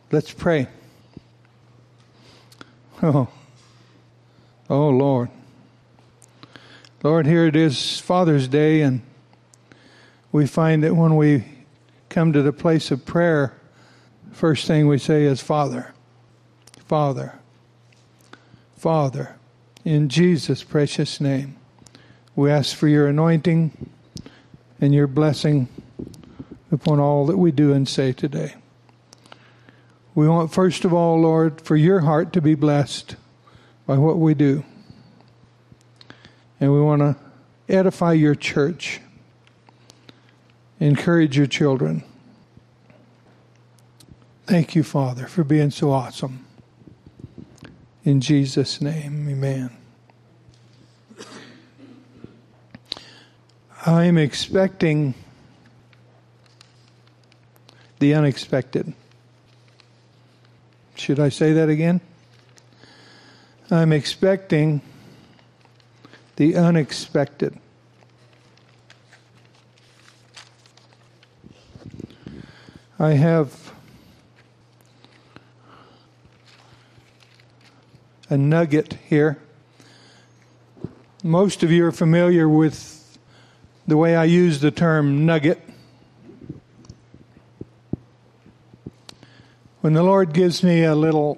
Let's pray. Oh, Lord. Lord, here it is, Father's Day, and we find that when we come to the place of prayer, first thing we say is, Father, Father, Father. In Jesus' precious name, we ask for your anointing and your blessing upon all that we do and say today. We want, first of all, Lord, for your heart to be blessed by what we do. And we want to edify your church, encourage your children. Thank you, Father, for being so awesome. In Jesus' name, amen. I'm expecting the unexpected. Should I say that again? I'm expecting the unexpected. I have a nugget here. Most of you are familiar with the way I use the term nugget. When the Lord gives me a little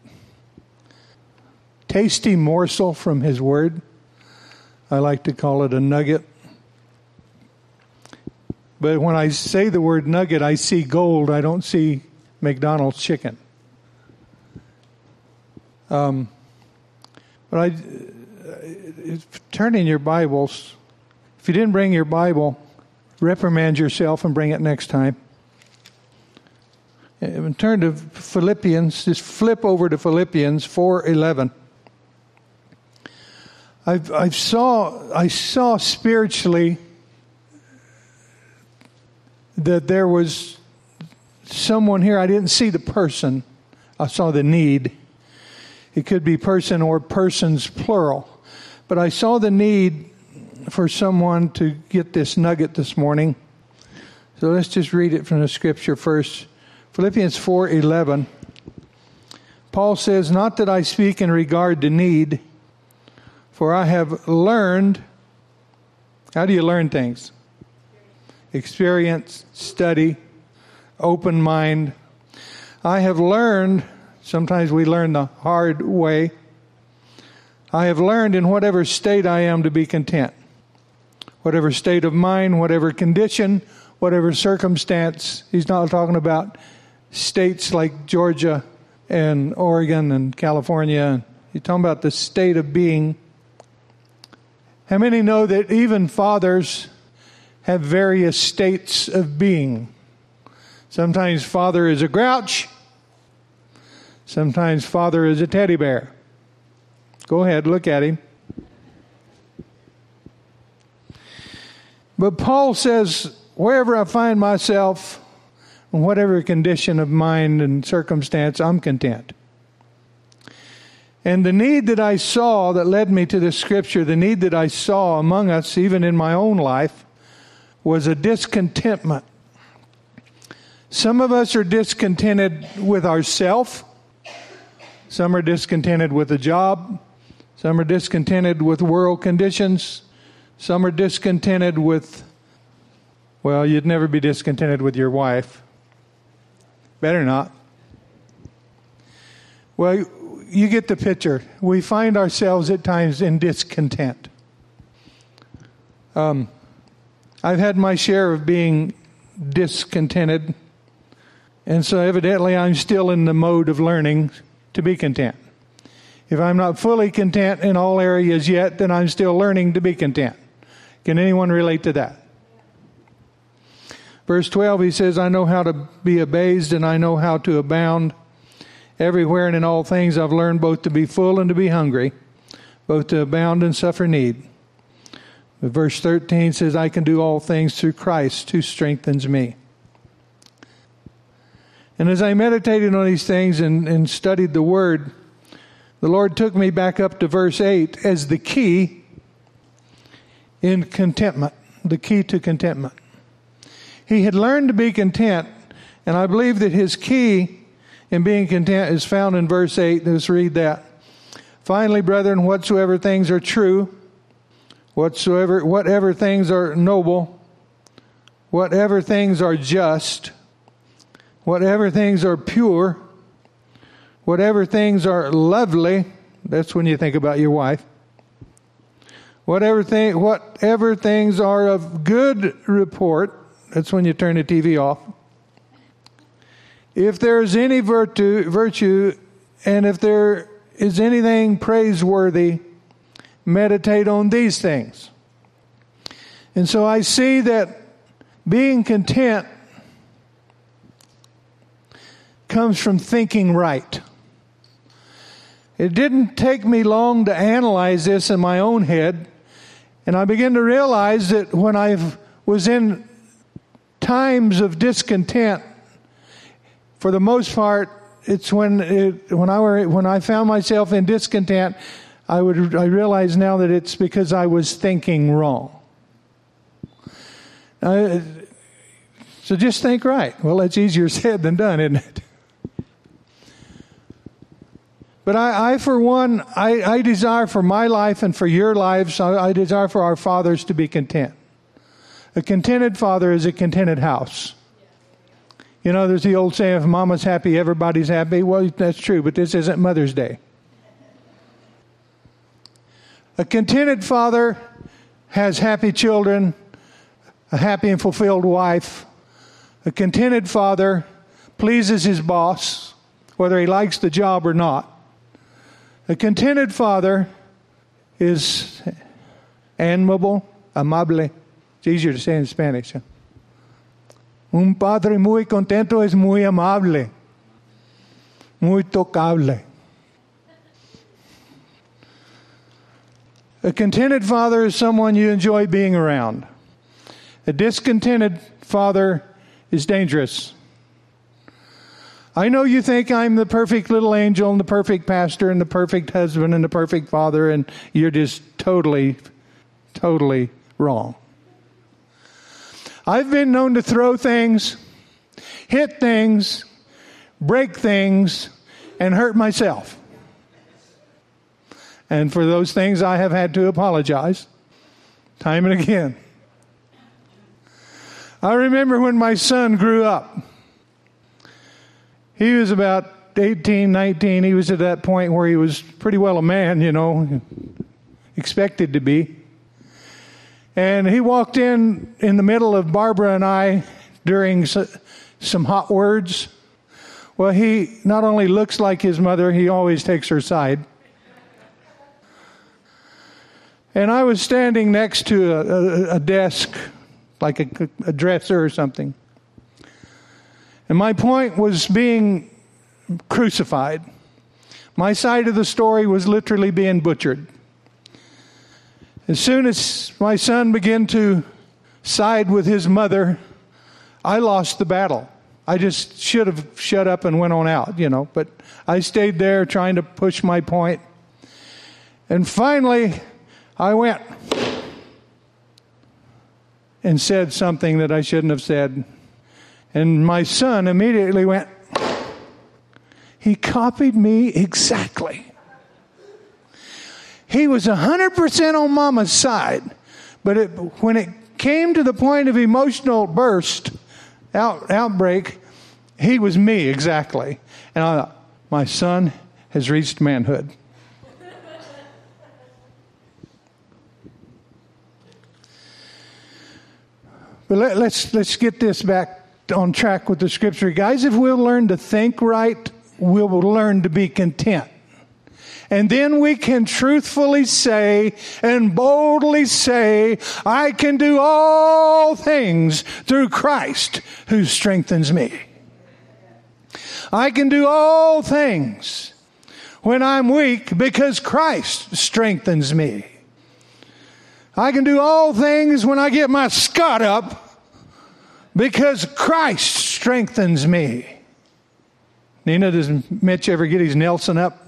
tasty morsel from His Word, I like to call it a nugget. But when I say the word nugget, I see gold. I don't see McDonald's chicken. But turn in your Bibles. If you didn't bring your Bible, reprimand yourself and bring it next time. And turn to Philippians. Just flip over to Philippians 4:11. I saw spiritually that there was someone here. I didn't see the person. I saw the need. It could be person or persons plural. But I saw the need for someone to get this nugget this morning. So let's just read it from the scripture first. Philippians 4:11. Paul says, "Not that I speak in regard to need, for I have learned." How do you learn things? Experience, study, open mind. I have learned, sometimes we learn the hard way. I have learned in whatever state I am to be content. Whatever state of mind, whatever condition, whatever circumstance. He's not talking about states like Georgia and Oregon and California. He's talking about the state of being. How many know that even fathers have various states of being? Sometimes father is a grouch. Sometimes father is a teddy bear. Go ahead, look at him. But Paul says, wherever I find myself, in whatever condition of mind and circumstance, I'm content. And the need that I saw that led me to this scripture, the need that I saw among us, even in my own life, was a discontentment. Some of us are discontented with ourselves. Some are discontented with a job. Some are discontented with world conditions. Some are discontented with, well, you'd never be discontented with your wife. Better not. Well, you get the picture. We find ourselves at times in discontent. I've had my share of being discontented. And so evidently I'm still in the mode of learning to be content. If I'm not fully content in all areas yet, then I'm still learning to be content. Can anyone relate to that? Verse 12, he says, I know how to be abased and I know how to abound. Everywhere and in all things I've learned both to be full and to be hungry, both to abound and suffer need. But verse 13 says, I can do all things through Christ who strengthens me. And as I meditated on these things and studied the Word, the Lord took me back up to verse 8 as the key in contentment, the key to contentment. He had learned to be content, and I believe that his key in being content is found in verse 8. Let's read that. Finally, brethren, whatsoever things are true, whatever things are noble, whatever things are just, whatever things are pure, whatever things are lovely, that's when you think about your wife, whatever things are of good report, that's when you turn the TV off. If there is any virtue, and if there is anything praiseworthy, meditate on these things. And so I see that being content comes from thinking right. It didn't take me long to analyze this in my own head, and I began to realize that when I was in times of discontent, for the most part, it's when I found myself in discontent, I realize now that it's because I was thinking wrong. So just think right. Well, that's easier said than done, isn't it? But I for one, I desire for my life and for your lives, I desire for our fathers to be content. A contented father is a contented house. You know, there's the old saying, if mama's happy, everybody's happy. Well, that's true, but this isn't Mother's Day. A contented father has happy children, a happy and fulfilled wife. A contented father pleases his boss, whether he likes the job or not. A contented father is amable. It's easier to say in Spanish. Huh? Un padre muy contento es muy amable, muy tocable. A contented father is someone you enjoy being around. A discontented father is dangerous. I know you think I'm the perfect little angel and the perfect pastor and the perfect husband and the perfect father, and you're just totally, totally wrong. I've been known to throw things, hit things, break things, and hurt myself. And for those things, I have had to apologize time and again. I remember when my son grew up. He was about 18, 19. He was at that point where he was pretty well a man, you know, expected to be. And he walked in the middle of Barbara and I during some hot words. Well, he not only looks like his mother, he always takes her side. And I was standing next to a desk, like a dresser or something. And my point was being crucified. My side of the story was literally being butchered. As soon as my son began to side with his mother, I lost the battle. I just should have shut up and went on out, you know. But I stayed there trying to push my point. And finally, I went and said something that I shouldn't have said. And my son immediately went, he copied me exactly. He was 100% on Mama's side. But when it came to the point of emotional outbreak, he was me exactly. And I thought, my son has reached manhood. But let's get this back on track with the scripture. Guys, if we'll learn to think right, we will learn to be content. And then we can truthfully say and boldly say, I can do all things through Christ who strengthens me. I can do all things when I'm weak because Christ strengthens me. I can do all things when I get my Scott up because Christ strengthens me. Nina, does Mitch ever get his Nelson up?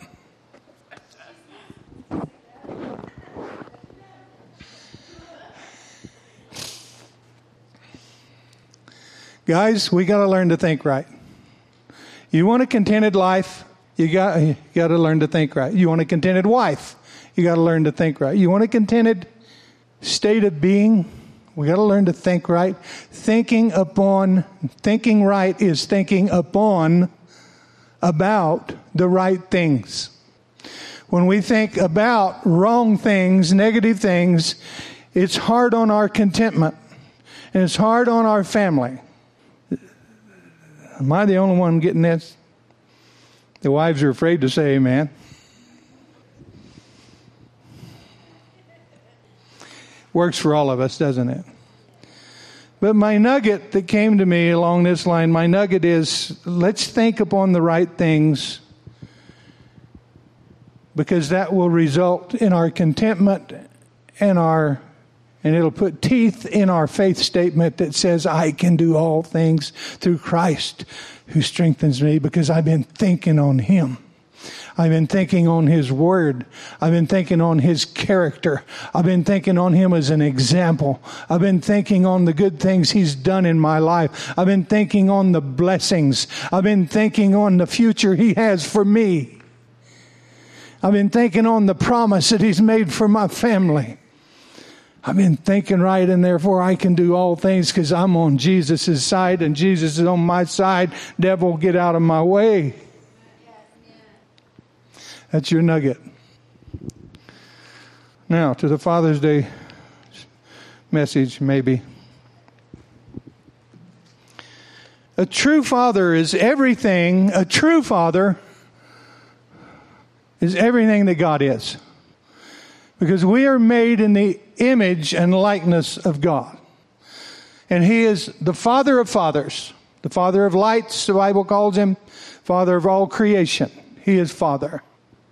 Guys, we got to learn to think right. You want a contented life? You got to learn to think right. You want a contented wife? You got to learn to think right. You want a contented state of being? We got to learn to think right. Thinking right is thinking about the right things. When we think about wrong things, negative things, it's hard on our contentment. And it's hard on our family. Am I the only one getting this? The wives are afraid to say amen. Works for all of us, doesn't it? But my nugget that came to me along this line, my nugget is, let's think upon the right things, because that will result in our contentment and it'll put teeth in our faith statement that says, I can do all things through Christ who strengthens me, because I've been thinking on Him. I've been thinking on His Word. I've been thinking on His character. I've been thinking on Him as an example. I've been thinking on the good things He's done in my life. I've been thinking on the blessings. I've been thinking on the future He has for me. I've been thinking on the promise that He's made for my family. I've been thinking right, and therefore I can do all things because I'm on Jesus' side, and Jesus is on my side. Devil, get out of my way. That's your nugget. Now, to the Father's Day message, maybe. A true father is everything. A true father is everything that God is. Because we are made in the image and likeness of God. And He is the Father of fathers. The Father of lights, the Bible calls Him. Father of all creation. He is Father.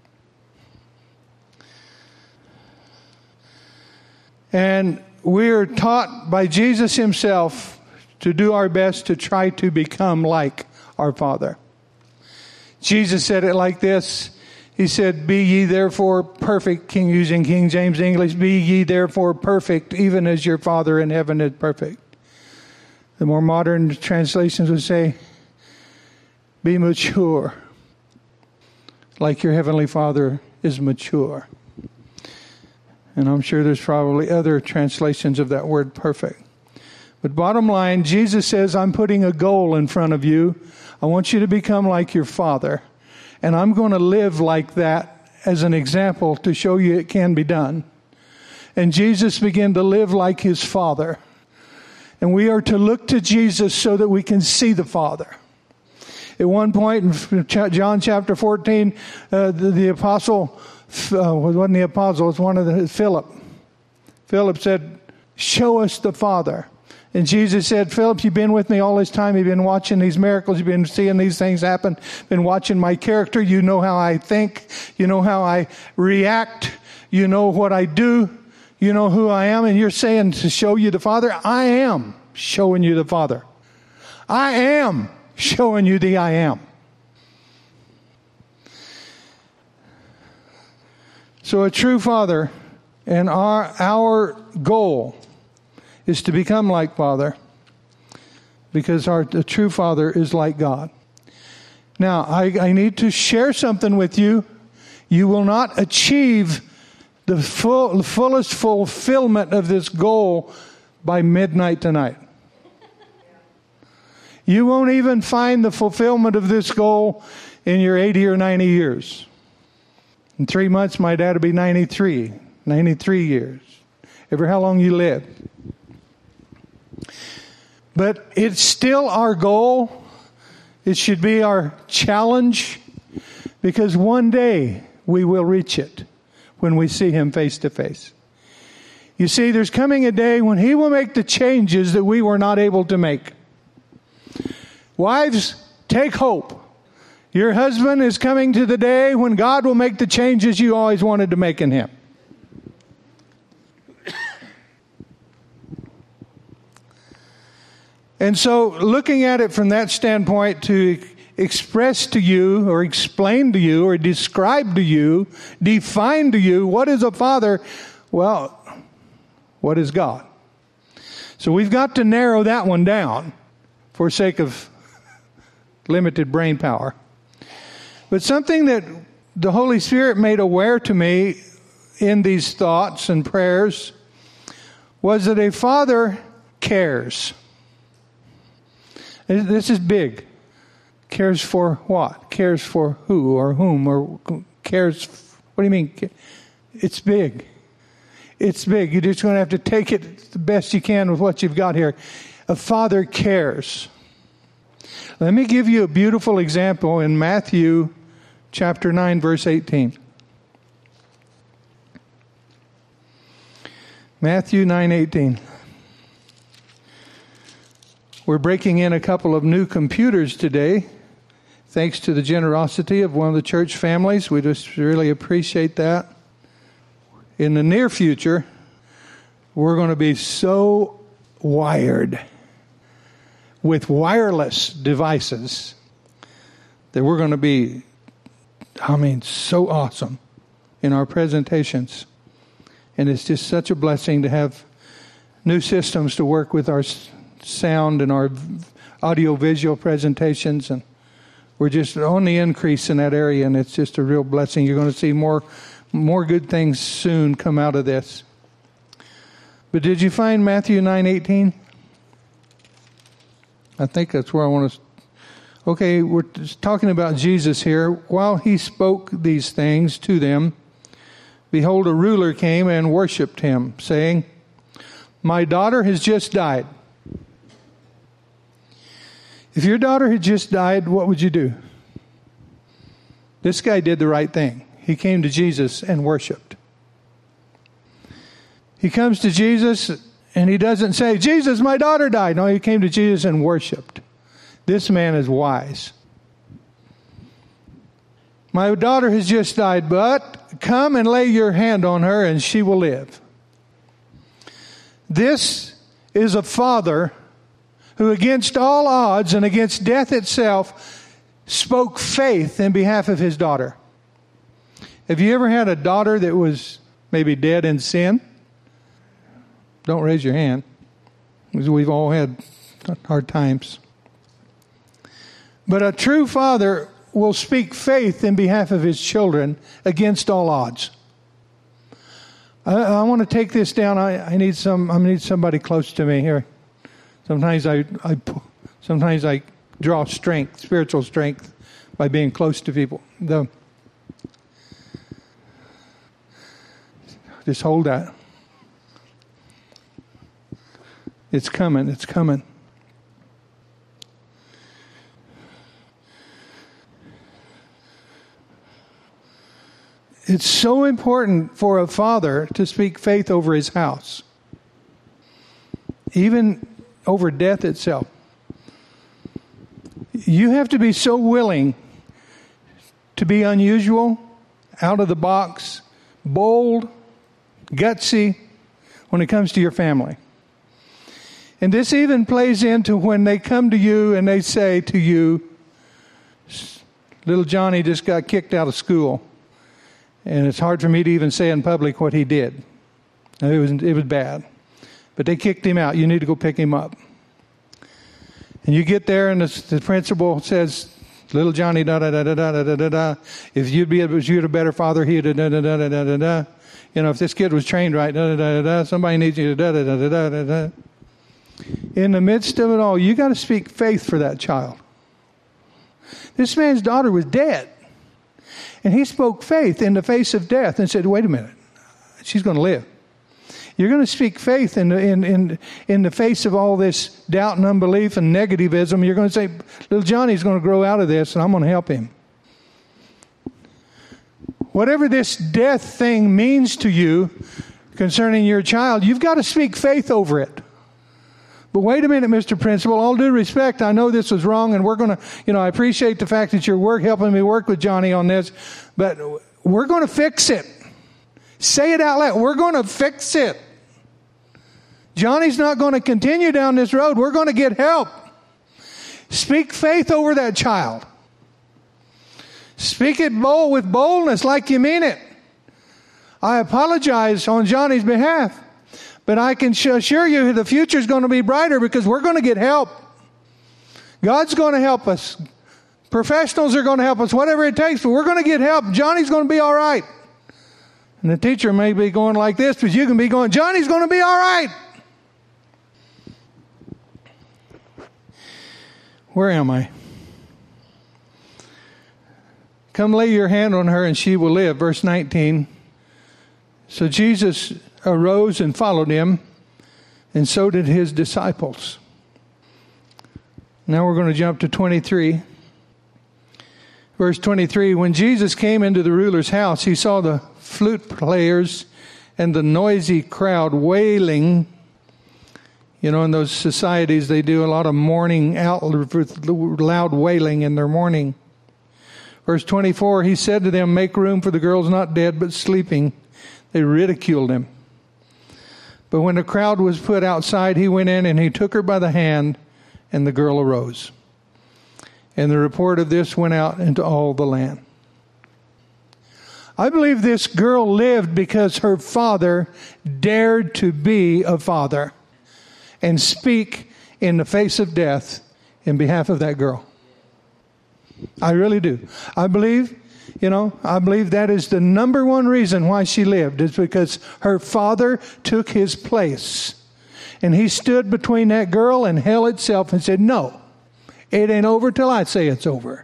And we are taught by Jesus Himself to do our best to try to become like our Father. Jesus said it like this. He said, be ye therefore perfect, using King James English, be ye therefore perfect, even as your Father in heaven is perfect. The more modern translations would say, be mature, like your Heavenly Father is mature. And I'm sure there's probably other translations of that word perfect. But bottom line, Jesus says, I'm putting a goal in front of you. I want you to become like your Father. And I'm going to live like that as an example to show you it can be done. And Jesus began to live like His Father. And we are to look to Jesus so that we can see the Father. At one point in John chapter 14, the apostle, wasn't the apostle, it was one of Philip. Philip said, show us the Father. And Jesus said, Philip, you've been with me all this time. You've been watching these miracles. You've been seeing these things happen. Been watching my character. You know how I think. You know how I react. You know what I do. You know who I am. And you're saying to show you the Father? I am showing you the Father. I am showing you the I am. So a true Father, and our goal is to become like Father, because the true Father is like God. Now, I need to share something with you. You will not achieve the fullest fulfillment of this goal by midnight tonight. You won't even find the fulfillment of this goal in your 80 or 90 years. In 3 months, my dad will be 93 years. Ever how long you live. But it's still our goal. It should be our challenge, because one day we will reach it when we see Him face to face. You see, there's coming a day when He will make the changes that we were not able to make. Wives, take hope. Your husband is coming to the day when God will make the changes you always wanted to make in him. And so, looking at it from that standpoint, to express to you, or explain to you, or describe to you, define to you, what is a father? Well, what is God? So we've got to narrow that one down for sake of limited brain power. But something that the Holy Spirit made aware to me in these thoughts and prayers was that a father cares. This is big. Cares for what? Cares for who or whom? Or cares, what do you mean? It's big. It's big. You're just going to have to take it the best you can with what you've got here. A father cares. Let me give you a beautiful example in Matthew chapter 9, verse 18. Matthew 9:18. We're breaking in a couple of new computers today, thanks to the generosity of one of the church families. We just really appreciate that. In the near future, we're going to be so wired with wireless devices that we're going to be, so awesome in our presentations. And it's just such a blessing to have new systems to work with our sound and our audio-visual presentations. And we're just on the increase in that area, and it's just a real blessing. You're going to see more good things soon come out of this. But did you find Matthew 9:18? I think that's where I want to... Okay, we're talking about Jesus here. While he spoke these things to them, behold, a ruler came and worshipped him, saying, "My daughter has just died." If your daughter had just died, what would you do? This guy did the right thing. He came to Jesus and worshiped. He comes to Jesus and he doesn't say, "Jesus, my daughter died." No, he came to Jesus and worshiped. This man is wise. "My daughter has just died, but come and lay your hand on her and she will live." This is a father who, against all odds and against death itself, spoke faith in behalf of his daughter. Have you ever had a daughter that was maybe dead in sin? Don't raise your hand, because we've all had hard times. But a true father will speak faith in behalf of his children against all odds. I want to take this down. I need somebody close to me here. Sometimes I draw strength, spiritual strength, by being close to people. Just hold that. It's coming. It's coming. It's so important for a father to speak faith over his house, even over death itself. You have to be so willing to be unusual, out of the box, bold, gutsy when it comes to your family. And this even plays into when they come to you and they say to you, "Little Johnny just got kicked out of school. And it's hard for me to even say in public what he did. It was bad. But they kicked him out. You need to go pick him up." And you get there and the principal says, "Little Johnny, da-da-da-da-da-da-da-da. If you'd a better father, he'd da-da-da-da-da-da-da. You know, if this kid was trained right, da-da-da-da-da, somebody needs you to da-da-da-da-da-da-da." In the midst of it all, you got to speak faith for that child. This man's daughter was dead. And he spoke faith in the face of death and said, "Wait a minute, she's going to live." You're going to speak faith in the face of all this doubt and unbelief and negativism. You're going to say, "Little Johnny's going to grow out of this, and I'm going to help him." Whatever this death thing means to you concerning your child, you've got to speak faith over it. "But wait a minute, Mr. Principal, all due respect, I know this was wrong, and we're going to, I appreciate the fact that you're helping me work with Johnny on this, but we're going to fix it." Say it out loud. We're going to fix it. Johnny's not going to continue down this road. We're going to get help. Speak faith over that child. Speak it with boldness like you mean it. "I apologize on Johnny's behalf, but I can assure you the future is going to be brighter because we're going to get help. God's going to help us. Professionals are going to help us, whatever it takes, but we're going to get help. Johnny's going to be all right. And the teacher may be going like this, but you can be going, Johnny's going to be all right. Where am I? Come lay your hand on her and she will live. Verse 19. So Jesus arose and followed him, and so did his disciples. Now we're going to jump to 23. Verse 23, when Jesus came into the ruler's house, he saw the flute players and the noisy crowd wailing. You know, in those societies, they do a lot of mourning out with loud wailing in their mourning. Verse 24, he said to them, make room, for the girl's not dead but sleeping. They ridiculed him. But when the crowd was put outside, he went in and he took her by the hand, and the girl arose. And the report of this went out into all the land. I believe this girl lived because her father dared to be a father and speak in the face of death in behalf of that girl. I really do. I believe that is the number one reason why she lived, is because her father took his place. And he stood between that girl and hell itself and said, no. It ain't over till I say it's over.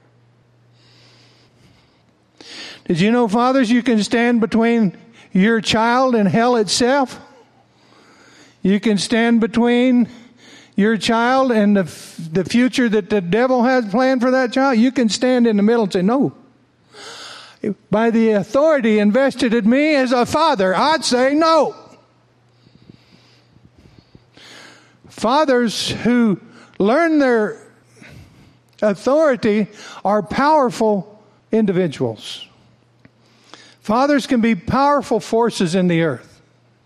Did you know, fathers, you can stand between your child and hell itself? You can stand between your child and the future that the devil has planned for that child. You can stand in the middle and say, no. By the authority invested in me as a father, I'd say no. Fathers who learn their authority are powerful individuals. Fathers can be powerful forces in the earth.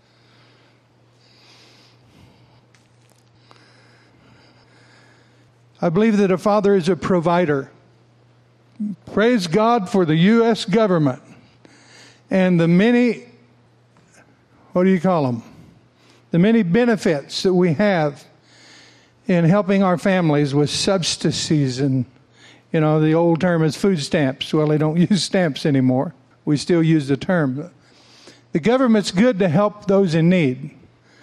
I believe that a father is a provider. Praise God for the U.S. government and the many, the many benefits that we have in helping our families with subsidies, and, the old term is food stamps. Well, they don't use stamps anymore. We still use the term. The government's good to help those in need.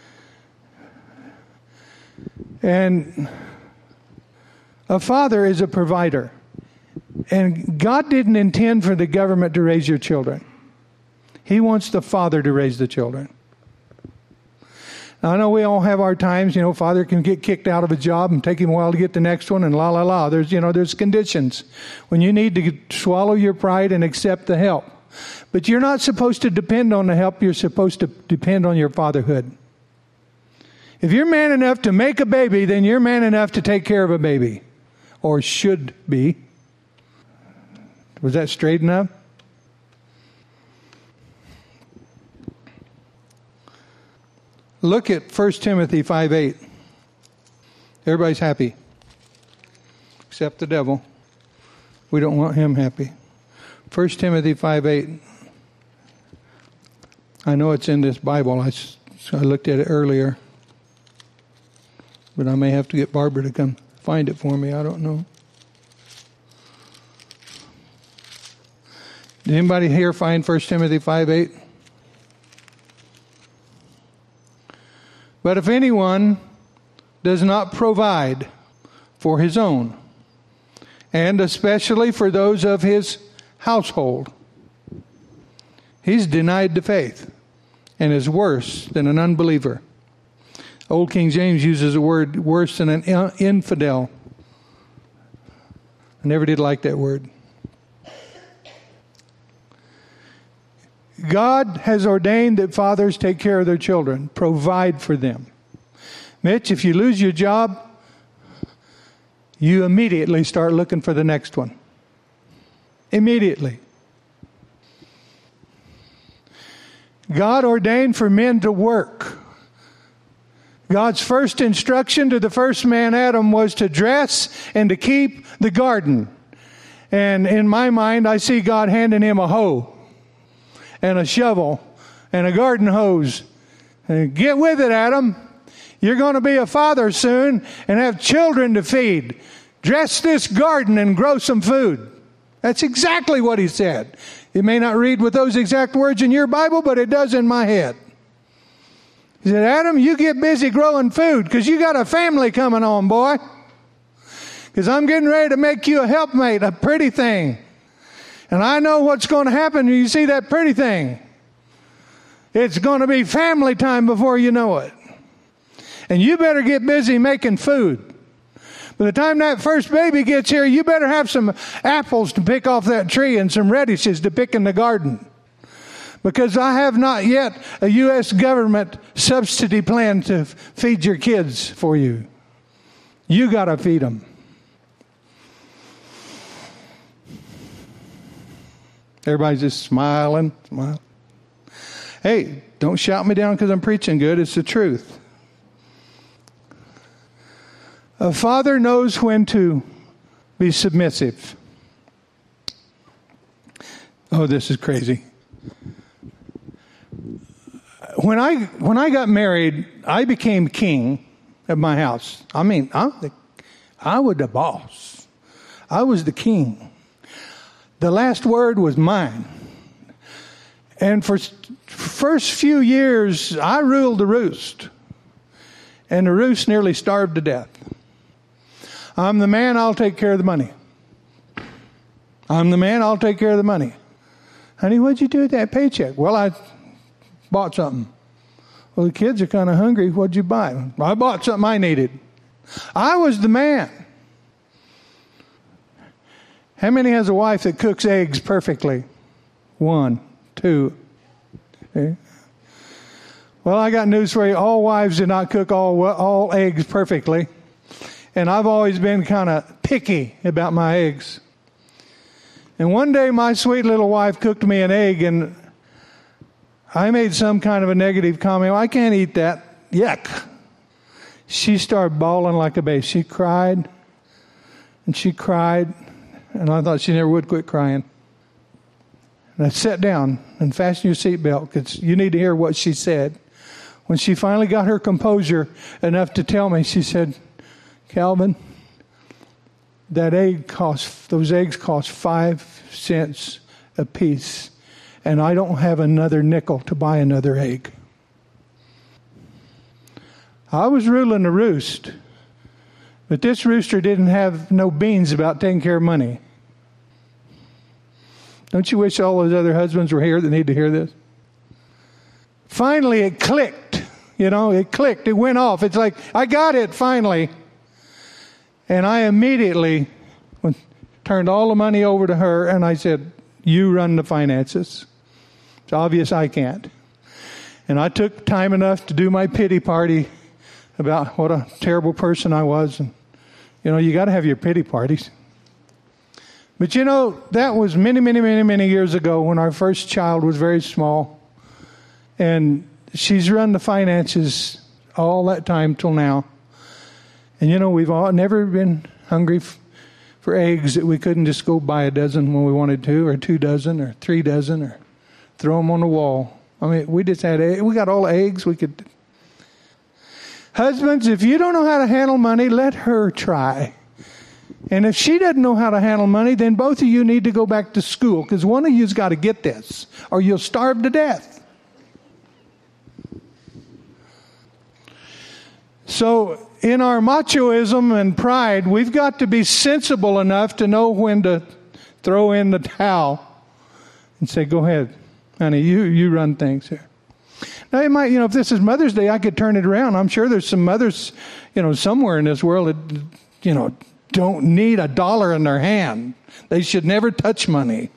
And a father is a provider. And God didn't intend for the government to raise your children. He wants the father to raise the children. Now, I know we all have our times. Father can get kicked out of a job and take him a while to get the next one, and There's conditions when you need to swallow your pride and accept the help. But you're not supposed to depend on the help. You're supposed to depend on your fatherhood. If you're man enough to make a baby, then you're man enough to take care of a baby. Or should be. Was that straight enough? Look at 1 Timothy 5:8. Everybody's happy. Except the devil. We don't want him happy. 1 Timothy 5:8. I know it's in this Bible. I looked at it earlier. But I may have to get Barbara to come find it for me. I don't know. Did anybody here find 1 Timothy 5:8? But if anyone does not provide for his own, and especially for those of his household, he's denied the faith and is worse than an unbeliever. Old King James uses the word worse than an infidel. I never did like that word. God has ordained that fathers take care of their children, provide for them. Mitch, if you lose your job, you immediately start looking for the next one. Immediately. God ordained for men to work. God's first instruction to the first man, Adam, was to dress and to keep the garden. And in my mind, I see God handing him a hoe and a shovel and a garden hose. And get with it, Adam. You're going to be a father soon and have children to feed. Dress this garden and grow some food. That's exactly what he said. It may not read with those exact words in your Bible, but it does in my head. He said, Adam, you get busy growing food because you got a family coming on, boy. Because I'm getting ready to make you a helpmate, a pretty thing. And I know what's going to happen when you see that pretty thing. It's going to be family time before you know it. And you better get busy making food. By the time that first baby gets here, you better have some apples to pick off that tree and some radishes to pick in the garden. Because I have not yet a U.S. government subsidy plan to feed your kids for you. You got to feed them. Everybody's just smiling. Hey, don't shout me down because I'm preaching good. It's the truth. A father knows when to be submissive. Oh, this is crazy. When I got married, I became king of my house. I mean, I was the boss. I was the king. The last word was mine. And for first few years, I ruled the roost. And the roost nearly starved to death. I'm the man, I'll take care of the money. I'm the man, I'll take care of the money. Honey, what'd you do with that paycheck? Well, I bought something. Well, the kids are kind of hungry. What'd you buy? I bought something I needed. I was the man. How many has a wife that cooks eggs perfectly? 1, 2. Okay. Well, I got news for you. All wives do not cook all eggs perfectly. And I've always been kind of picky about my eggs. And one day my sweet little wife cooked me an egg and I made some kind of a negative comment. Well, I can't eat that. Yuck. She started bawling like a baby. She cried and she cried. And I thought she never would quit crying. And I sat down and fastened your seatbelt because you need to hear what she said. When she finally got her composure enough to tell me, she said, Calvin, those eggs cost 5 cents a piece, and I don't have another nickel to buy another egg. I was ruling the roost, but this rooster didn't have no beans about taking care of money. Don't you wish all those other husbands were here that need to hear this? Finally, it clicked. It clicked. It went off. It's like, I got it finally. And I immediately turned all the money over to her, and I said, you run the finances. It's obvious I can't. And I took time enough to do my pity party about what a terrible person I was. And, you got to have your pity parties. But, that was many, many, many, many years ago when our first child was very small. And she's run the finances all that time till now. And, we've all never been hungry for eggs that we couldn't just go buy a dozen when we wanted to, or 2 dozen, or 3 dozen, or throw them on the wall. I mean, we just had we got all the eggs we could. Husbands, if you don't know how to handle money, let her try. And if she doesn't know how to handle money, then both of you need to go back to school, because one of you's got to get this, or you'll starve to death. So in our machoism and pride, we've got to be sensible enough to know when to throw in the towel and say, go ahead, honey, you run things here. Now, it might, if this is Mother's Day, I could turn it around. I'm sure there's some mothers, somewhere in this world that, don't need $1 in their hand. They should never touch money.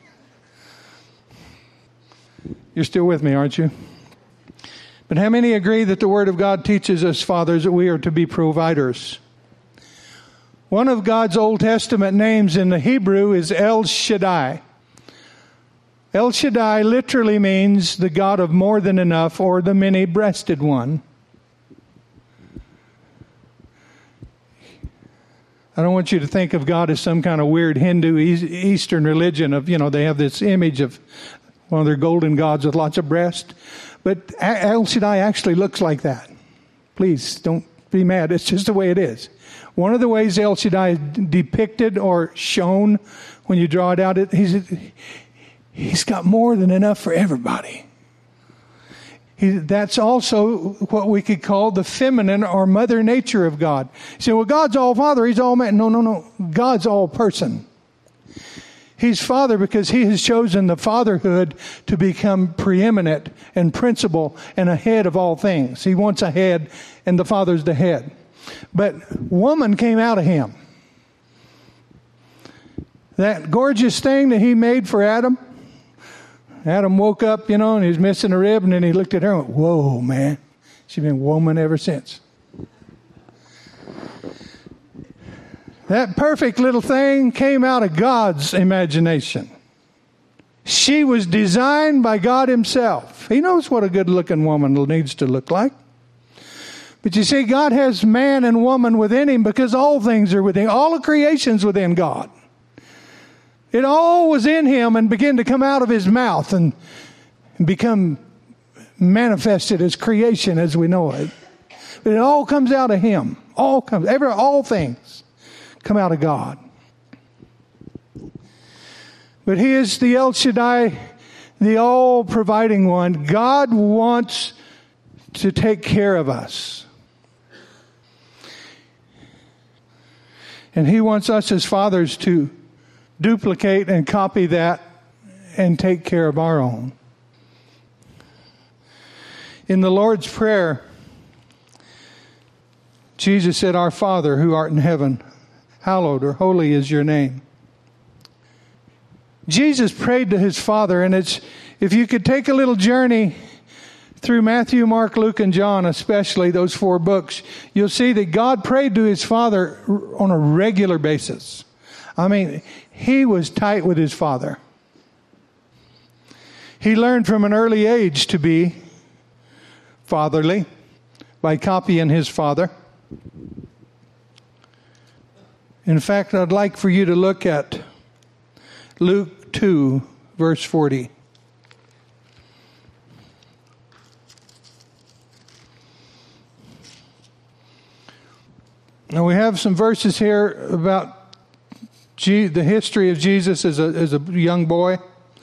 You're still with me, aren't you? But how many agree that the Word of God teaches us, fathers, that we are to be providers? One of God's Old Testament names in the Hebrew is El Shaddai. El Shaddai literally means the God of more than enough, or the many-breasted one. I don't want you to think of God as some kind of weird Hindu Eastern religion of, they have this image of one of their golden gods with lots of breasts. But El Shaddai actually looks like that. Please don't be mad. It's just the way it is. One of the ways El Shaddai is depicted or shown when you draw it out, he's got more than enough for everybody. That's also what we could call the feminine or mother nature of God. You say, well, God's all Father, He's all man. No. God's all person. He's Father because He has chosen the fatherhood to become preeminent and principal and ahead of all things. He wants a head, and the Father's the head. But woman came out of Him. That gorgeous thing that He made for Adam, Adam woke up, and he was missing a rib, and then he looked at her and went, whoa, man. She's been woman ever since. That perfect little thing came out of God's imagination. She was designed by God Himself. He knows what a good-looking woman needs to look like. But you see, God has man and woman within Him because all things are within. All of creation's within God. It all was in Him and began to come out of His mouth and become manifested as creation as we know it. But it all comes out of Him. All things come out of God. But He is the El Shaddai, the all-providing one. God wants to take care of us. And He wants us as fathers to duplicate and copy that and take care of our own. In the Lord's Prayer, Jesus said, Our Father who art in heaven, hallowed or holy is your name. Jesus prayed to His Father, and if you could take a little journey through Matthew, Mark, Luke, and John, especially those 4 books, you'll see that God prayed to His Father on a regular basis. I mean, He was tight with His Father. He learned from an early age to be fatherly by copying His Father. In fact, I'd like for you to look at Luke 2, verse 40. Now we have some verses here about the history of Jesus as a young boy.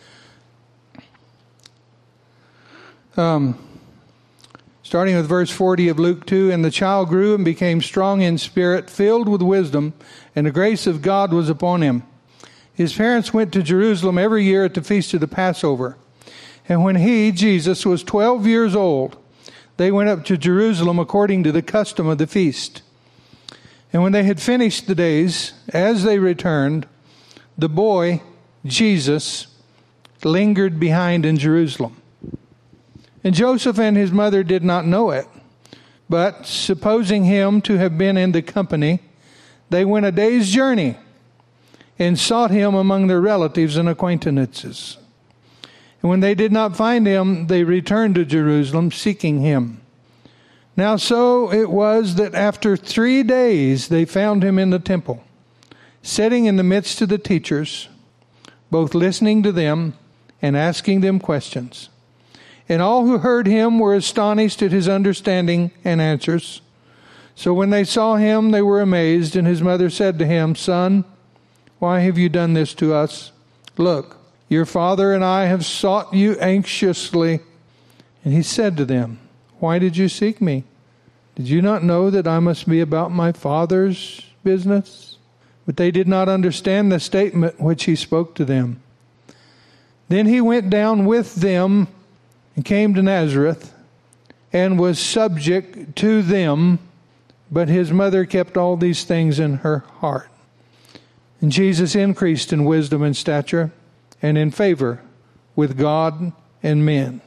Starting with verse 40 of Luke 2, And the child grew and became strong in spirit, filled with wisdom, and the grace of God was upon him. His parents went to Jerusalem every year at the feast of the Passover. And when he, Jesus, was 12 years old, they went up to Jerusalem according to the custom of the feast. And when they had finished the days, as they returned, the boy, Jesus, lingered behind in Jerusalem. And Joseph and his mother did not know it. But supposing him to have been in the company, they went a day's journey and sought him among their relatives and acquaintances. And when they did not find him, they returned to Jerusalem seeking him. Now so it was that after 3 days they found him in the temple, sitting in the midst of the teachers, both listening to them and asking them questions. And all who heard him were astonished at his understanding and answers. So when they saw him, they were amazed, and his mother said to him, Son, why have you done this to us? Look, your father and I have sought you anxiously. And he said to them, Why did you seek me? Did you not know that I must be about my Father's business? But they did not understand the statement which he spoke to them. Then he went down with them and came to Nazareth and was subject to them, but his mother kept all these things in her heart. And Jesus increased in wisdom and stature and in favor with God and men.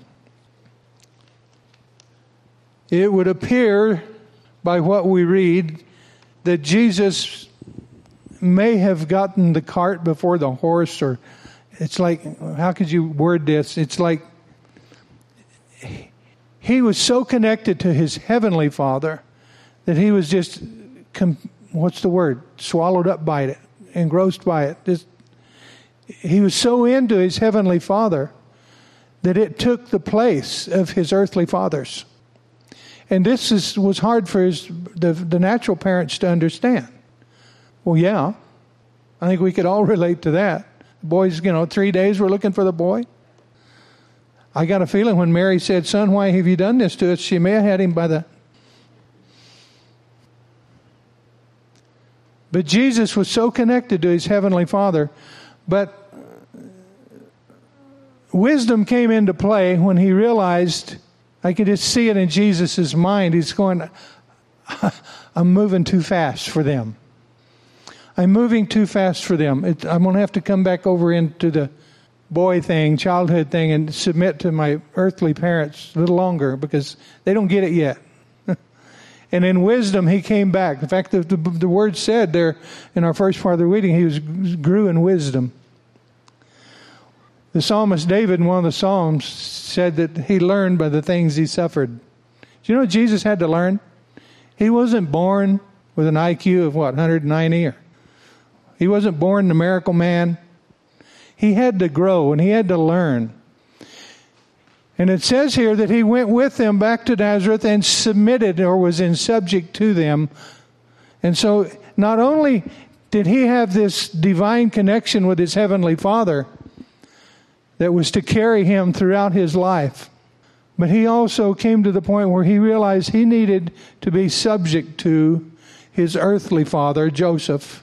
It would appear by what we read that Jesus may have gotten the cart before the horse, or it's like, how could you word this? It's like he was so connected to his heavenly Father that he was just, swallowed up by it, engrossed by it. He was so into his heavenly Father that it took the place of his earthly fathers. And this was hard for the natural parents to understand. Well, yeah. I think we could all relate to that. The boys, 3 days we're looking for the boy. I got a feeling when Mary said, "Son, why have you done this to us?" she may have had him by the... But Jesus was so connected to his heavenly Father. But wisdom came into play when he realized, I could just see it in Jesus' mind. He's going, I'm moving too fast for them. I'm moving too fast for them. I'm going to have to come back over into the boy thing, childhood thing, and submit to my earthly parents a little longer because they don't get it yet. And in wisdom, he came back. In fact, the word said there in our first part of the reading, he grew in wisdom. The psalmist David in one of the Psalms said that he learned by the things he suffered. Do you know what Jesus had to learn? He wasn't born with an IQ of 190? He wasn't born the miracle man. He had to grow and he had to learn. And it says here that he went with them back to Nazareth and submitted or was in subject to them. And so not only did he have this divine connection with his heavenly Father that was to carry him throughout his life, but he also came to the point where he realized he needed to be subject to his earthly father, Joseph.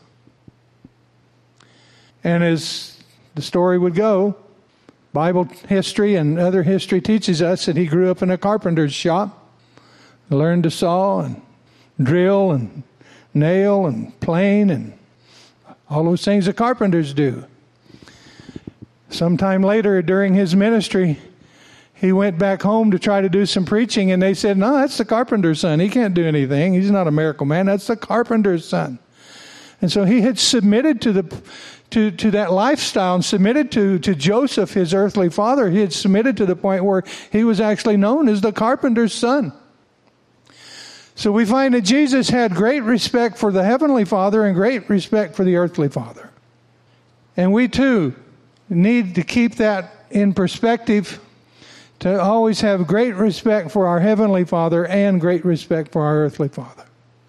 And as the story would go, Bible history and other history teaches us that he grew up in a carpenter's shop, learned to saw and drill and nail and plane and all those things that carpenters do. Sometime later during his ministry, he went back home to try to do some preaching, and they said, "No, that's the carpenter's son. He can't do anything. He's not a miracle man. That's the carpenter's son." And so he had submitted to that lifestyle and submitted to Joseph, his earthly father. He had submitted to the point where he was actually known as the carpenter's son. So we find that Jesus had great respect for the heavenly Father and great respect for the earthly Father. And we too need to keep that in perspective, to always have great respect for our heavenly Father and great respect for our earthly Father.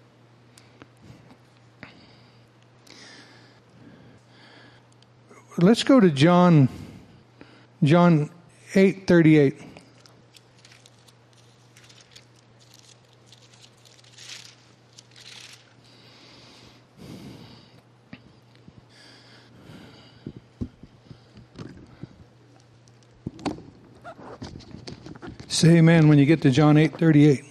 Let's go to John 8:38. Say amen when you get to John 8:38.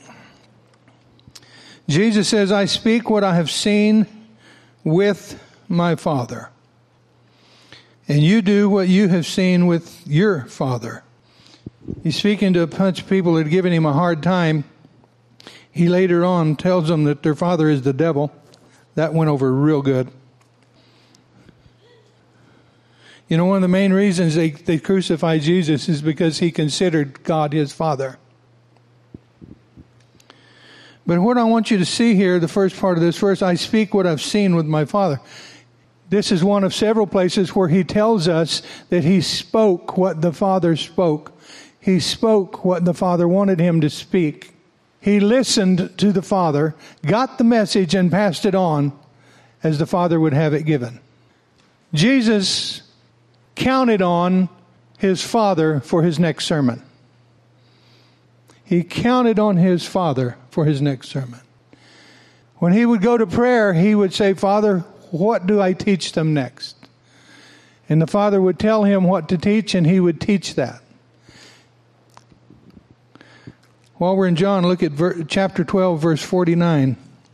Jesus says, "I speak what I have seen with my Father. And you do what you have seen with your father." He's speaking to a bunch of people that had given him a hard time. He later on tells them that their father is the devil. That went over real good. You know, one of the main reasons they crucified Jesus is because he considered God his Father. But what I want you to see here, the first part of this verse, "I speak what I've seen with my Father." This is one of several places where he tells us that he spoke what the Father spoke. He spoke what the Father wanted him to speak. He listened to the Father, got the message, and passed it on as the Father would have it given. Jesus counted on his Father for his next sermon. He counted on his Father for his next sermon. When he would go to prayer, he would say, "Father, what do I teach them next?" And the Father would tell him what to teach, and he would teach that. While we're in John, look at chapter 12, verse 49.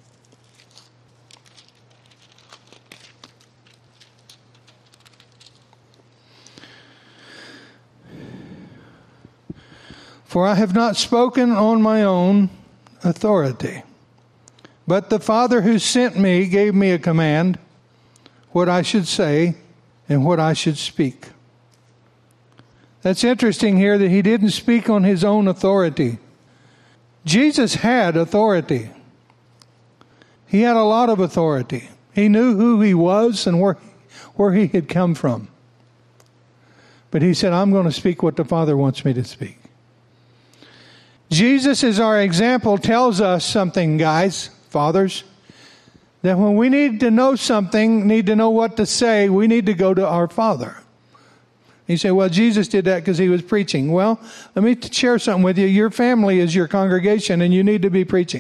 "For I have not spoken on my own authority, but the Father who sent me gave me a command, what I should say and what I should speak." That's interesting here that he didn't speak on his own authority. Jesus had authority. He had a lot of authority. He knew who he was and where he had come from. But he said, "I'm going to speak what the Father wants me to speak." Jesus, as our example, tells us something, guys, fathers, that when we need to know something, need to know what to say, we need to go to our Father. You say, well, Jesus did that because he was preaching. Well, let me share something with you. Your family is your congregation, and you need to be preaching.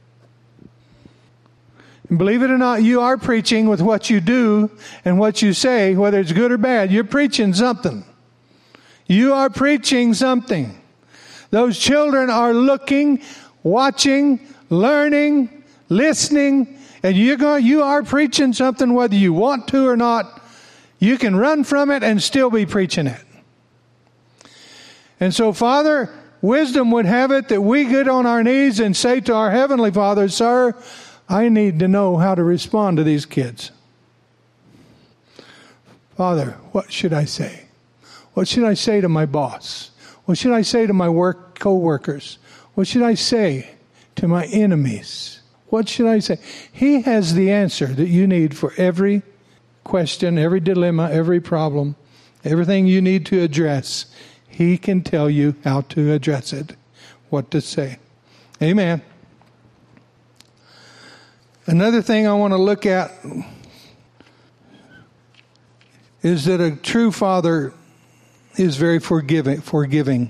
And believe it or not, you are preaching with what you do and what you say, whether it's good or bad. You're preaching something. You are preaching something. Those children are looking, watching, learning, listening, and you are preaching something whether you want to or not. You can run from it and still be preaching it. And so, Father, wisdom would have it that we get on our knees and say to our Heavenly Father, Sir, I need to know how to respond to these kids. Father, what should I say? What should I say to my boss? What should I say to my co-workers? What should I say to my enemies? What should I say? He has the answer that you need for every question, every dilemma, every problem, everything you need to address. He can tell you how to address it, what to say. Amen. Another thing I want to look at is that a true father is very forgiving.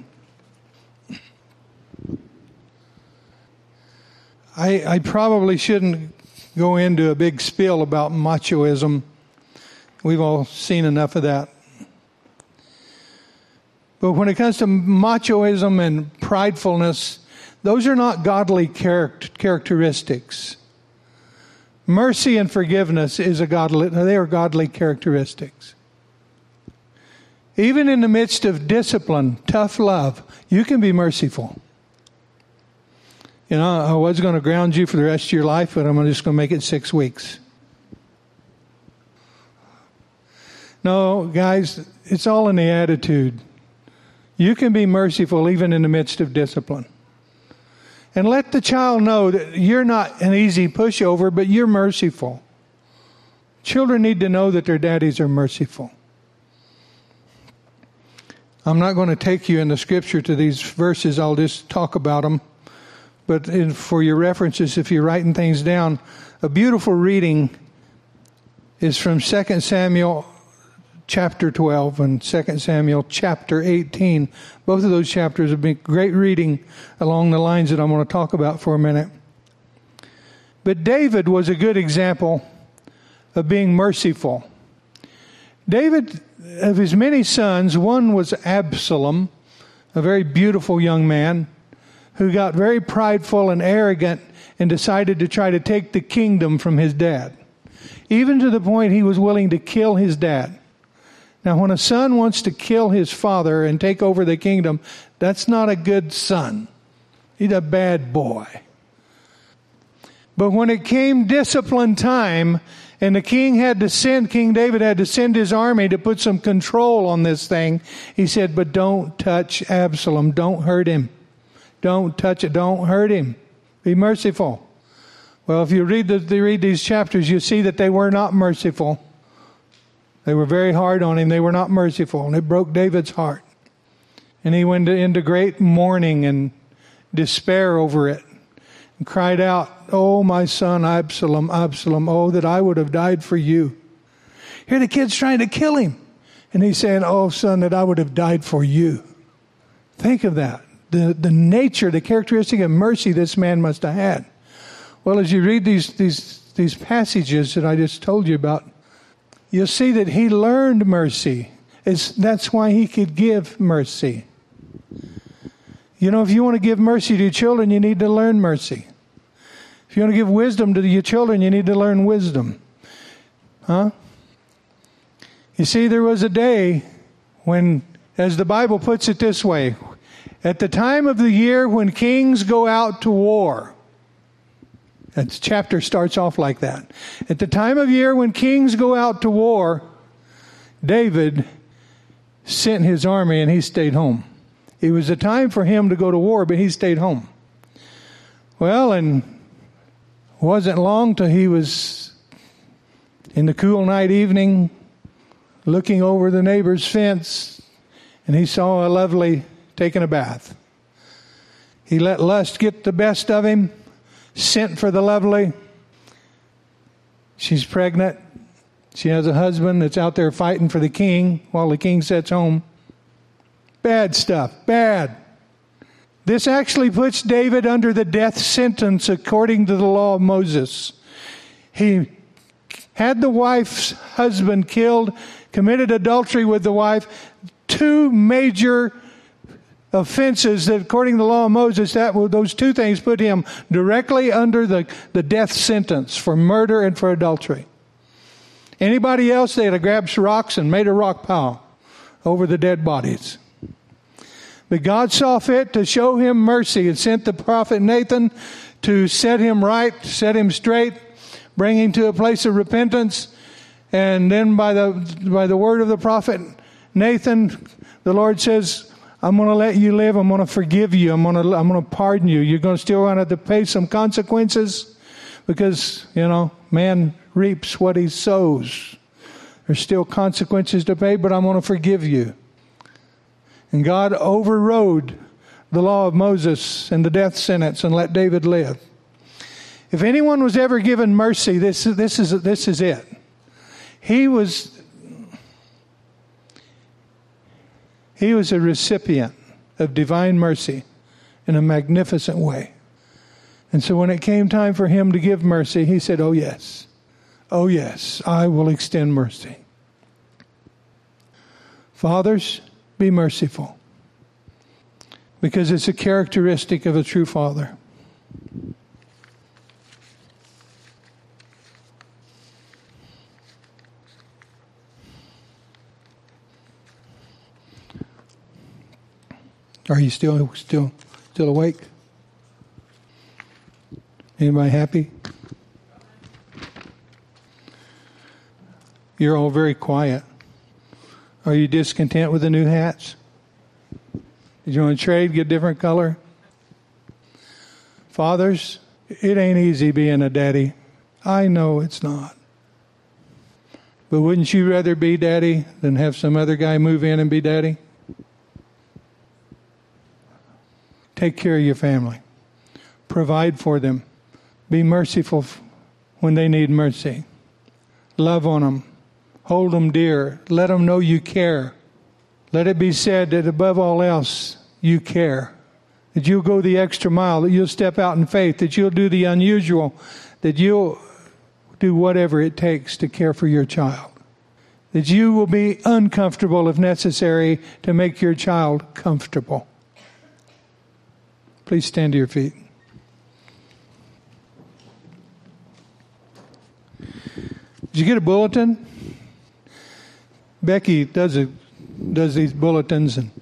I probably shouldn't go into a big spiel about machoism. We've all seen enough of that. But when it comes to machoism and pridefulness, those are not godly characteristics. Mercy and forgiveness they are godly characteristics. Even in the midst of discipline, tough love, you can be merciful. You know, I was going to ground you for the rest of your life, but I'm just going to make it 6 weeks. No, guys, it's all in the attitude. You can be merciful even in the midst of discipline. And let the child know that you're not an easy pushover, but you're merciful. Children need to know that their daddies are merciful. I'm not going to take you in the scripture to these verses. I'll just talk about them. But for your references, if you're writing things down, a beautiful reading is from 2 Samuel chapter 12 and 2 Samuel chapter 18. Both of those chapters have been great reading along the lines that I'm going to talk about for a minute. But David was a good example of being merciful. David, of his many sons, one was Absalom, a very beautiful young man who got very prideful and arrogant and decided to try to take the kingdom from his dad, even to the point he was willing to kill his dad. Now, when a son wants to kill his father and take over the kingdom, that's not a good son. He's a bad boy. But when it came discipline time, and King David had to send his army to put some control on this thing, he said, but don't touch Absalom. Don't hurt him. Don't touch it. Don't hurt him. Be merciful. Well, if you read these chapters, you see that they were not merciful. They were very hard on him. They were not merciful. And it broke David's heart. And he went into great mourning and despair over it. And cried out, oh, my son Absalom, Absalom, oh, that I would have died for you. Here the kid's trying to kill him. And he's saying, oh, son, that I would have died for you. Think of that. The nature, the characteristic of mercy this man must have had. Well, as you read these passages that I just told you about, you'll see that he learned mercy. That's why he could give mercy. You know, if you want to give mercy to your children, you need to learn mercy. If you want to give wisdom to your children, you need to learn wisdom. Huh? You see, there was a day when, as the Bible puts it this way, at the time of the year when kings go out to war. That chapter starts off like that. At the time of year when kings go out to war, David sent his army and he stayed home. It was a time for him to go to war, but he stayed home. Well, and it wasn't long till he was in the cool night evening looking over the neighbor's fence, and he saw a lovely taking a bath. He let lust get the best of him, sent for the lovely, She's pregnant. She has a husband that's out there fighting for the king while the king sits home. Bad stuff. Bad. This actually puts David under the death sentence according to the law of Moses. He had the wife's husband killed, committed adultery with the wife. Two major offenses that, according to the law of Moses, those two things put him directly under the death sentence for murder and for adultery. Anybody else, they'd have grabbed rocks and made a rock pile over the dead bodies. But God saw fit to show him mercy and sent the prophet Nathan to set him right, set him straight, bring him to a place of repentance. And then by the word of the prophet Nathan, the Lord says, I'm going to let you live. I'm going to forgive you. I'm going to pardon you. You're going to still have to pay some consequences because, man reaps what he sows. There's still consequences to pay, but I'm going to forgive you. And God overrode the law of Moses and the death sentence and let David live. If anyone was ever given mercy, this is it. He was a recipient of divine mercy in a magnificent way. And so when it came time for him to give mercy, he said, oh yes, I will extend mercy. Fathers, be merciful, because it's a characteristic of a true father. Are you still awake? Anybody happy? You're all very quiet. Are you discontent with the new hats? Did you want to trade, get a different color? Fathers, it ain't easy being a daddy. I know it's not. But wouldn't you rather be daddy than have some other guy move in and be daddy? Take care of your family. Provide for them. Be merciful when they need mercy. Love on them. Hold them dear. Let them know you care. Let it be said that above all else, you care. That you'll go the extra mile, that you'll step out in faith, that you'll do the unusual, that you'll do whatever it takes to care for your child. That you will be uncomfortable if necessary to make your child comfortable. Please stand to your feet. Did you get a bulletin? Becky does these bulletins, and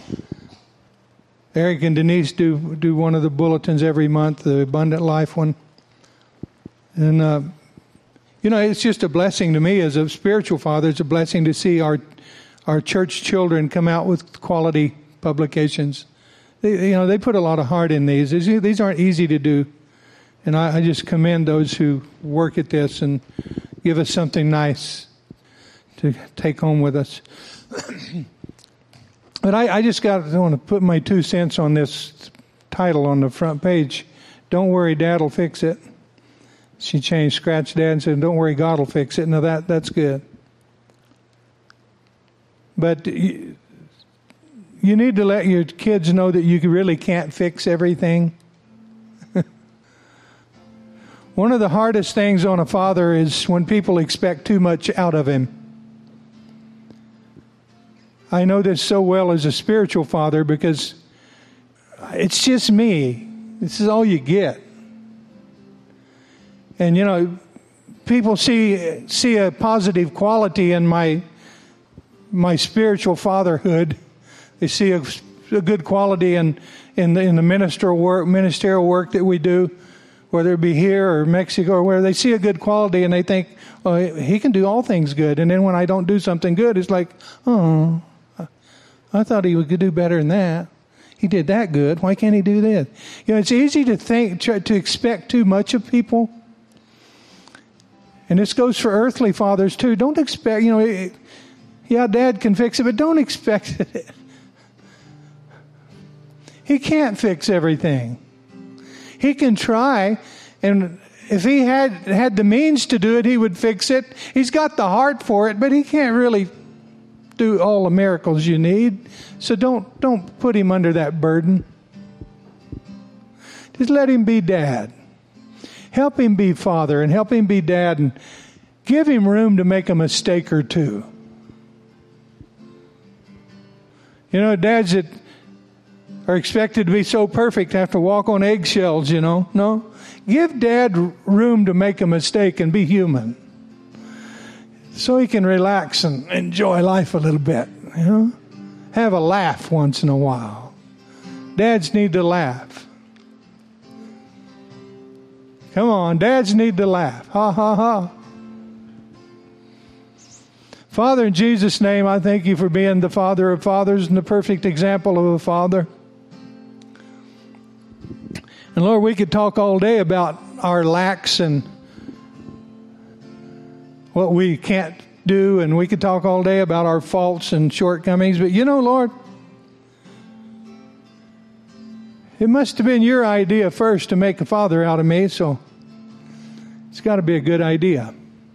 Eric and Denise do one of the bulletins every month, the Abundant Life one. And it's just a blessing to me as a spiritual father. It's a blessing to see our church children come out with quality publications. They put a lot of heart in these. These aren't easy to do. And I just commend those who work at this and give us something nice to take home with us. But I want to put my 2 cents on this title on the front page. Don't worry, Dad will fix it. She changed Scratch Dad and said, don't worry, God will fix it. Now that's good. But you need to let your kids know that you really can't fix everything. One of the hardest things on a father is when people expect too much out of him. I know this so well as a spiritual father because it's just me. This is all you get. And people see a positive quality in my spiritual fatherhood. They see a good quality in the ministerial work that we do, whether it be here or Mexico or where. They see a good quality and they think, oh, he can do all things good. And then when I don't do something good, it's like, oh, I thought he could do better than that. He did that good. Why can't he do this? It's easy to expect too much of people. And this goes for earthly fathers too. Don't expect, Dad can fix it, but don't expect it. He can't fix everything. He can try, and if he had the means to do it, he would fix it. He's got the heart for it, but he can't really do all the miracles you need. So don't put him under that burden. Just let him be dad. Help him be father and help him be dad, and give him room to make a mistake or two. You know, dads that are expected to be so perfect have to walk on eggshells, you know. No. Give dad room to make a mistake and be human, so he can relax and enjoy life a little bit, you know. Have a laugh once in a while. Dads need to laugh. Come on, dads need to laugh. Ha, ha, ha. Father, in Jesus' name, I thank you for being the Father of fathers and the perfect example of a father. And Lord, we could talk all day about our lacks and what we can't do, and we could talk all day about our faults and shortcomings. But you know, Lord, it must have been your idea first to make a father out of me, so it's got to be a good idea.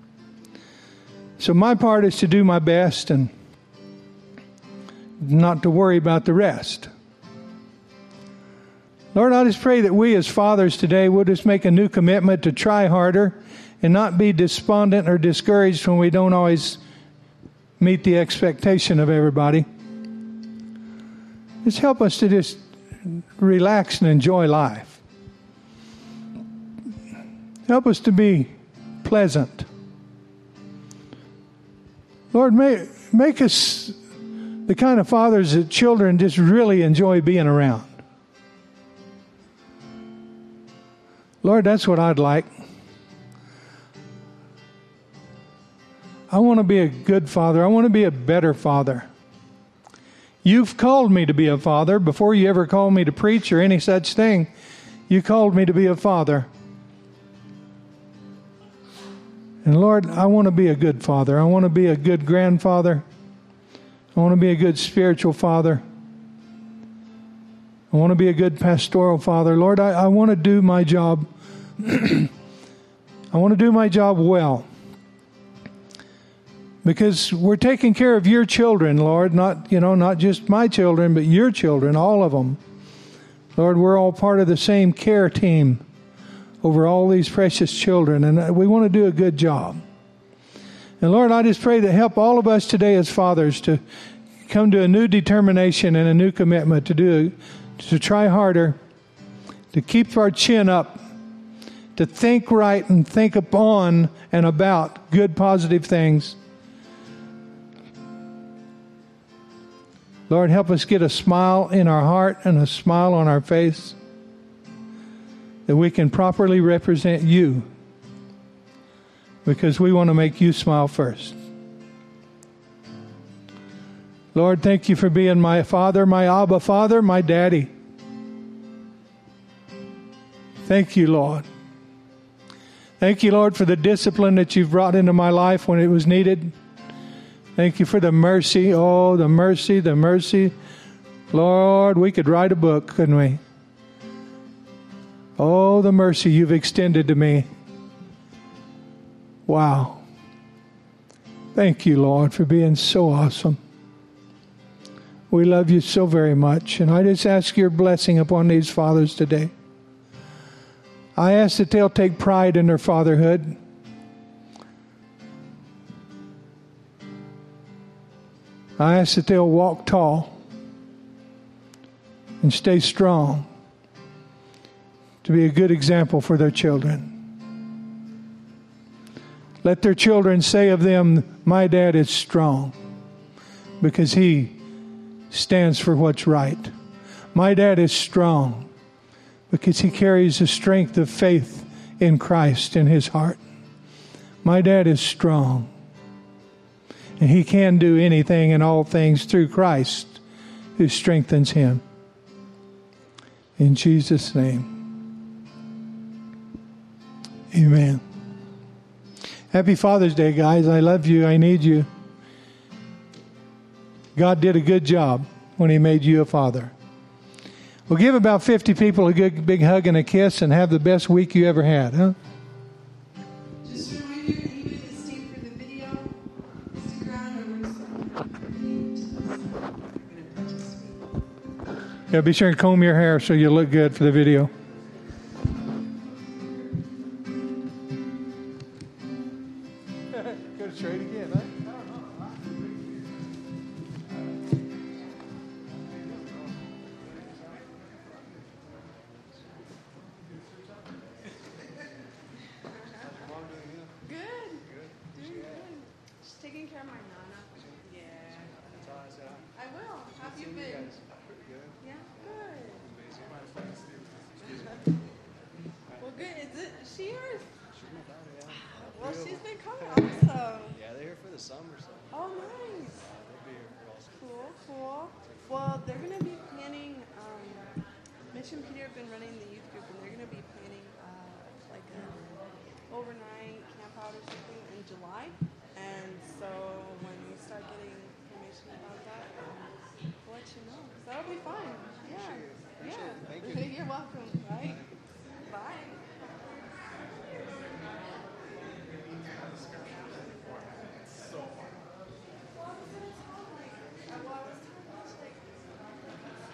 So my part is to do my best and not to worry about the rest. Lord, I just pray that we as fathers today will just make a new commitment to try harder and not be despondent or discouraged when we don't always meet the expectation of everybody. Just help us to just relax and enjoy life. Help us to be pleasant. Lord, make us the kind of fathers that children just really enjoy being around. Lord, that's what I'd like. I want to be a good father. I want to be a better father. You've called me to be a father before you ever called me to preach or any such thing. You called me to be a father. And Lord, I want to be a good father. I want to be a good grandfather. I want to be a good spiritual father. I want to be a good pastoral father. Lord, I want to do my job. I want to do my job well. Because we're taking care of your children, Lord. Not just my children, but your children, all of them. Lord, we're all part of the same care team over all these precious children, and we want to do a good job. And Lord, I just pray to help all of us today as fathers to come to a new determination and a new commitment to try harder, to keep our chin up, to think right and think upon and about good, positive things. Lord, help us get a smile in our heart and a smile on our face, that we can properly represent you, because we want to make you smile first. Lord, thank you for being my Father, my Abba Father, my Daddy. Thank you, Lord. Thank you, Lord, for the discipline that you've brought into my life when it was needed. Thank you for the mercy. Oh, the mercy, the mercy. Lord, we could write a book, couldn't we? Oh, the mercy you've extended to me. Wow. Thank you, Lord, for being so awesome. We love you so very much. And I just ask your blessing upon these fathers today. I ask that they'll take pride in their fatherhood. I ask that they'll walk tall and stay strong to be a good example for their children. Let their children say of them, my dad is strong because he stands for what's right. My dad is strong because he carries the strength of faith in Christ in his heart. My dad is strong, and he can do anything and all things through Christ who strengthens him. In Jesus' name. Amen. Happy Father's Day, guys. I love you. I need you. God did a good job when he made you a father. Well, give about 50 people a good big hug and a kiss and have the best week you ever had, huh? Yeah, be sure and comb your hair so you look good for the video. Go straight again, huh? Good. Doing good. Just taking care of my nana. Yeah. I will. How have you been? Yeah, good. Well, good. Is it she or? Well, she's been coming also. Yeah, they're here for the summer, so Oh, nice. they'll be here for all summer. Cool, cool. Well, they're gonna be planning. Mitch and Peter have been running the youth group, and they're gonna be planning like an overnight camp out or something in July. And so when we start getting information about that, we'll let you know. 'Cause that'll be fun. Yeah. Appreciate it. Yeah. Thank you. You're welcome. Right. Bye.